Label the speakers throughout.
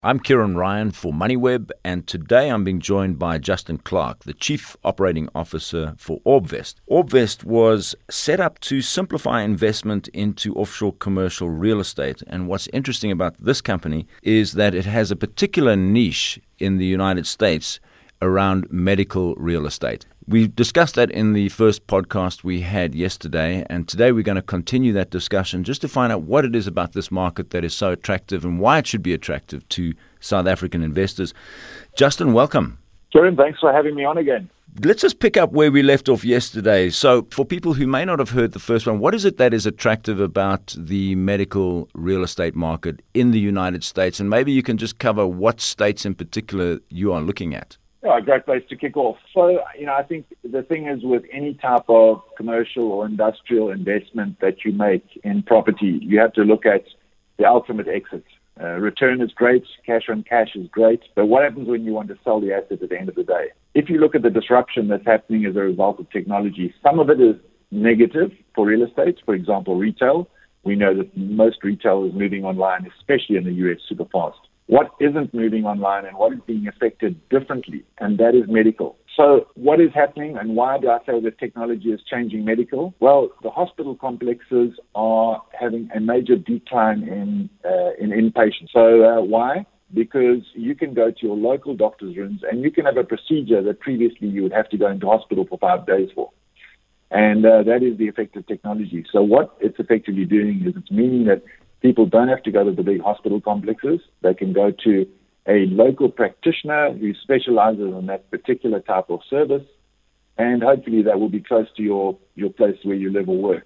Speaker 1: I'm Kieran Ryan for MoneyWeb, and today I'm being joined by Justin Clark, the Chief Operating Officer for Orbvest. Orbvest was set up to simplify investment into offshore commercial real estate, and what's interesting about this company is that it has a particular niche in the United States around medical real estate. We discussed that in the first podcast we had yesterday, and today we're going to continue that discussion just to find out what it is about this market that is so attractive and why it should be attractive to South African investors. Justin, welcome.
Speaker 2: Kieran, thanks for having me on again.
Speaker 1: Let's just pick up where we left off yesterday. So for people who may not have heard the first one, what is it that is attractive about the medical real estate market in the United States? And maybe you can just cover what states in particular you are looking at.
Speaker 2: Yeah, great place to kick off. So, I think the thing is with any type of commercial or industrial investment that you make in property, you have to look at the ultimate exit. Return is great, cash on cash is great, but what happens when you want to sell the asset at the end of the day? If you look at the disruption that's happening as a result of technology, some of it is negative for real estate. For example, retail. We know that most retail is moving online, especially in the US, super fast. What isn't moving online and what is being affected differently, and that is medical. So what is happening and why do I say that technology is changing medical? Well, the hospital complexes are having a major decline in inpatients. So why? Because you can go to your local doctor's rooms and you can have a procedure that previously you would have to go into hospital for 5 days for. And that is the effect of technology. So what it's effectively doing is it's meaning that people don't have to go to the big hospital complexes. They can go to a local practitioner who specializes in that particular type of service, and hopefully that will be close to your place where you live or work.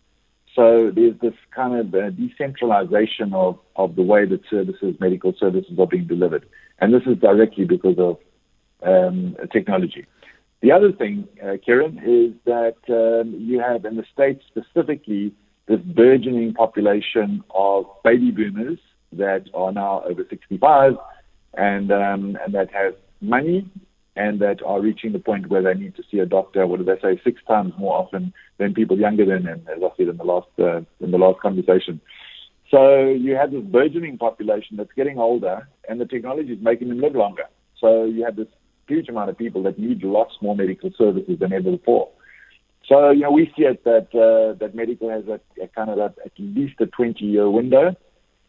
Speaker 2: So there's this kind of decentralization of the way that medical services are being delivered. And this is directly because of technology. The other thing, Kieran, is that you have in the States specifically this burgeoning population of baby boomers that are now over 65 and that have money and that are reaching the point where they need to see a doctor, 6 times more often than people younger than them, as I said in the last conversation. So you have this burgeoning population that's getting older and the technology is making them live longer. So you have this huge amount of people that need lots more medical services than ever before. So, we see it that medical has at least a 20-year window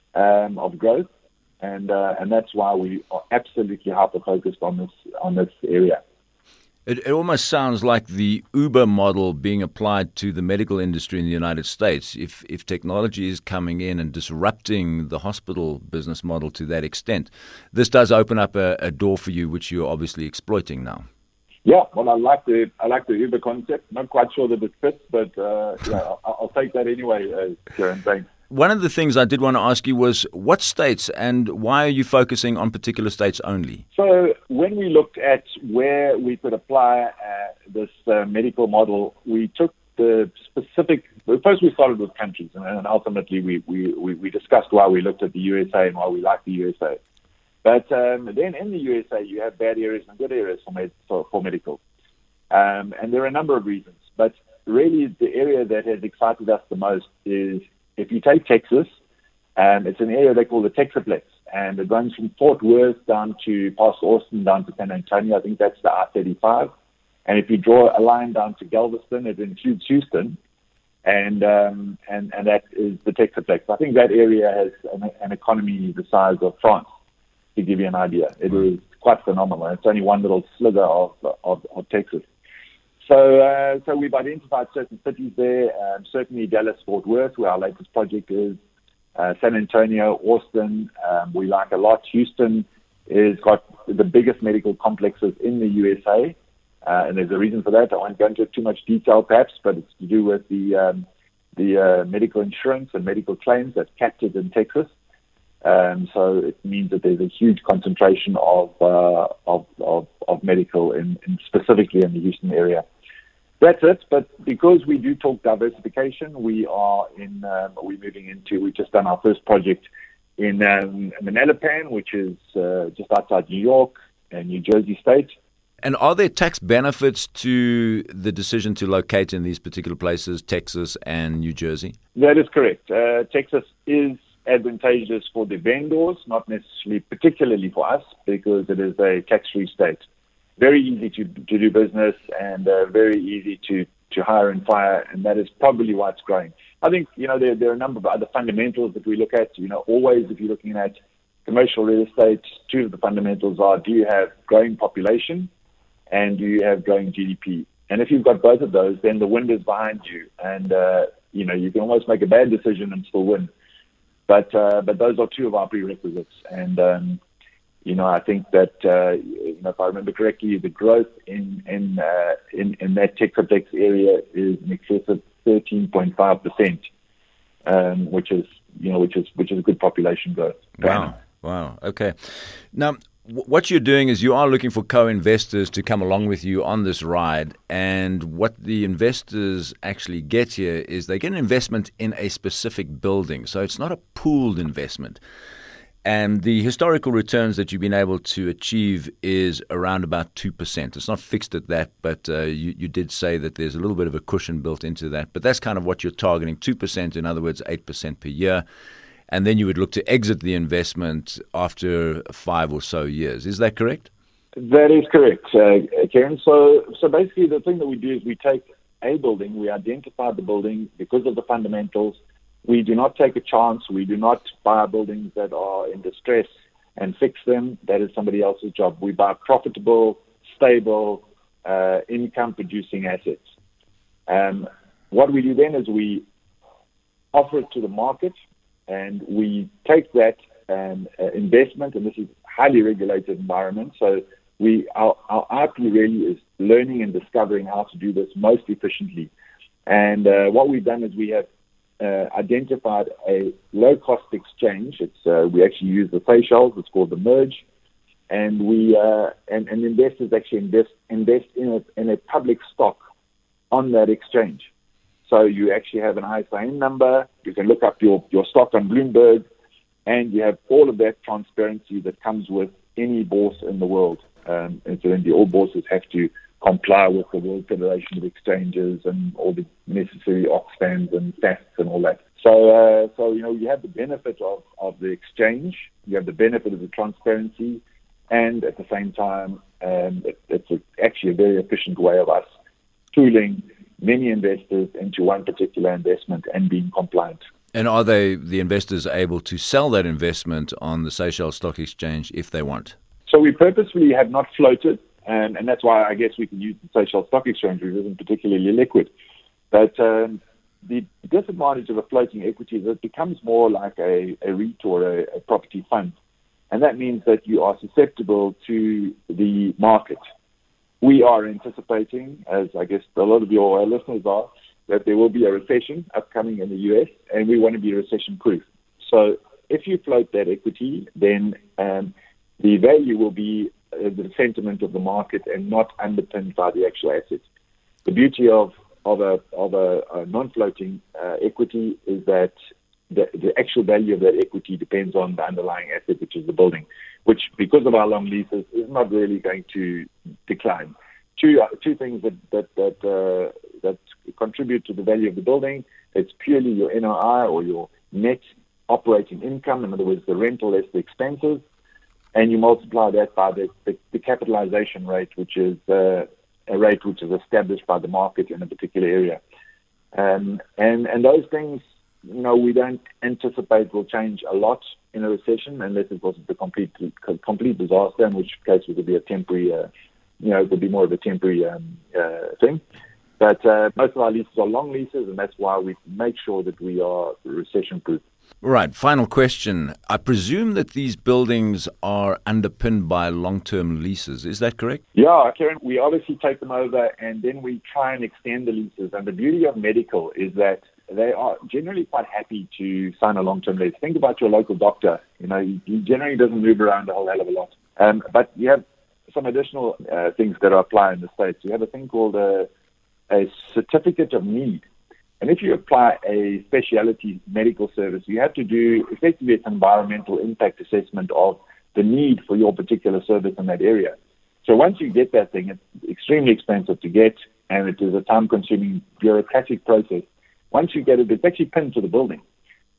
Speaker 2: of growth, and that's why we are absolutely hyper-focused on this area.
Speaker 1: It almost sounds like the Uber model being applied to the medical industry in the United States. If technology is coming in and disrupting the hospital business model to that extent, this does open up a door for you, which you're obviously exploiting now.
Speaker 2: Yeah, well, I like the Uber concept. Not quite sure that it fits, but I'll take that anyway, Kieran. Thanks.
Speaker 1: One of the things I did want to ask you was what states and why are you focusing on particular states only?
Speaker 2: So when we looked at where we could apply this medical model, we took the specific. First, we started with countries, and ultimately we discussed why we looked at the USA and why we like the USA. But then in the USA, you have bad areas and good areas for medical. And there are a number of reasons. But really, the area that has excited us the most is if you take Texas, it's an area they call the Texaplex. And it runs from Fort Worth down to past Austin, down to San Antonio. I think that's the I-35. And if you draw a line down to Galveston, it includes Houston. And that is the Texaplex. I think that area has an economy the size of France. To give you an idea, it is quite phenomenal. It's only one little sliver of Texas. So we've identified certain cities there. Certainly Dallas, Fort Worth, where our latest project is. San Antonio, Austin, we like a lot. Houston has got the biggest medical complexes in the USA, and there's a reason for that. I won't go into too much detail, perhaps, but it's to do with the medical insurance and medical claims that's captured in Texas. So it means that there's a huge concentration of medical specifically in the Houston area. That's it. But because we do talk diversification, we just done our first project in Manalapan, which is just outside New York and New Jersey state.
Speaker 1: And are there tax benefits to the decision to locate in these particular places, Texas and New Jersey?
Speaker 2: That is correct. Texas is advantageous for the vendors, not necessarily particularly for us, because it is a tax-free state. Very easy to do business and very easy to hire and fire, and that is probably why it's growing. I think, there are a number of other fundamentals that we look at. Always if you're looking at commercial real estate, two of the fundamentals are, do you have growing population and do you have growing GDP? And if you've got both of those, then the wind is behind you, and you can almost make a bad decision and still win. But those are two of our prerequisites, and I think that if I remember correctly, the growth in that Texas area is in excess of 13.5%, which is a good population growth.
Speaker 1: Wow. Okay. Now, what you're doing is you are looking for co-investors to come along with you on this ride, and what the investors actually get here is they get an investment in a specific building. So it's not a pooled investment. And the historical returns that you've been able to achieve is around about 2%. It's not fixed at that, but you did say that there's a little bit of a cushion built into that. But that's kind of what you're targeting, 2%, in other words, 8% per year. And then you would look to exit the investment after 5 or so years. Is that correct?
Speaker 2: That is correct, Kieran. So basically the thing that we do is we take a building, we identify the building because of the fundamentals. We do not take a chance. We do not buy buildings that are in distress and fix them. That is somebody else's job. We buy profitable, stable, income-producing assets. What we do then is we offer it to the market, and we take that investment, and this is a highly regulated environment. So our IP really is learning and discovering how to do this most efficiently. And what we've done is we have identified a low-cost exchange. We actually use the Seychelles. It's called the Merge, and investors actually invest in a public stock on that exchange. So you actually have an ISIN number. You can look up your stock on Bloomberg, and you have all of that transparency that comes with any bourse in the world. Incidentally, all bourses have to comply with the World Federation of Exchanges and all the necessary Oxfams and SAFs and all that. So you have the benefit of the exchange, you have the benefit of the transparency, and at the same time, it's actually a very efficient way of us pooling many investors into one particular investment and being compliant.
Speaker 1: And are the investors able to sell that investment on the Seychelles Stock Exchange if they want?
Speaker 2: So we purposefully have not floated, and that's why I guess we can use the Seychelles Stock Exchange, which isn't particularly liquid. But the disadvantage of a floating equity is it becomes more like a REIT or a property fund. And that means that you are susceptible to the market. We are anticipating, as I guess a lot of your listeners are, that there will be a recession upcoming in the U.S., and we want to be recession-proof. So if you float that equity, then the value will be the sentiment of the market and not underpinned by the actual assets. The beauty of a non-floating equity is that the actual value of that equity depends on the underlying asset, which is the building, which, because of our long leases, is not really going to decline. Two things that contribute to the value of the building. It's purely your NOI, or your net operating income, in other words, the rental less the expenses, and you multiply that by the capitalization rate, which is a rate which is established by the market in a particular area. And those things, we don't anticipate will change a lot in a recession, unless it was a complete disaster, in which case it would be a temporary, it would be more of a temporary thing. But most of our leases are long leases, and that's why we make sure that we are recession-proof.
Speaker 1: Right. Final question. I presume that these buildings are underpinned by long-term leases. Is that correct?
Speaker 2: Yeah, Kieran, we obviously take them over, and then we try and extend the leases. And the beauty of medical is that they are generally quite happy to sign a long-term lease. Think about your local doctor. He generally doesn't move around a whole hell of a lot. But you have some additional things that apply in the States. You have a thing called a certificate of need. And if you apply a specialty medical service, you have to do effectively an environmental impact assessment of the need for your particular service in that area. So once you get that thing, it's extremely expensive to get, and it is a time-consuming bureaucratic process. Once you get it, it's actually pinned to the building.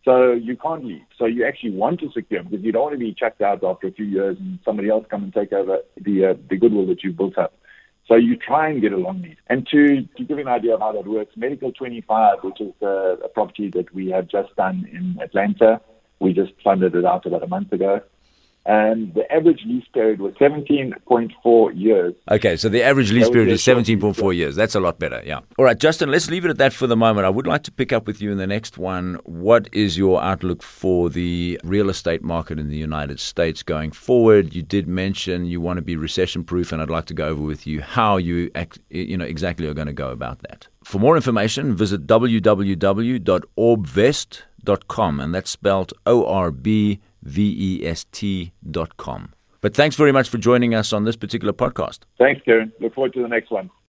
Speaker 2: So you can't leave. So you actually want to secure them because you don't want to be checked out after a few years and somebody else come and take over the goodwill that you built up. So you try and get a long lease. And to give you an idea of how that works, Medical 25, which is a property that we have just done in Atlanta, we just funded it out about a month ago. And the average lease period was 17.4 years.
Speaker 1: Okay, so the average lease period is 17.4 years. That's a lot better, yeah. All right, Justin, let's leave it at that for the moment. I would like to pick up with you in the next one. What is your outlook for the real estate market in the United States going forward? You did mention you want to be recession-proof, and I'd like to go over with you how you exactly are going to go about that. For more information, visit www.orbvest.com, and that's spelled ORBVEST.com. But thanks very much for joining us on this particular podcast.
Speaker 2: Thanks, Kieran. Look forward to the next one.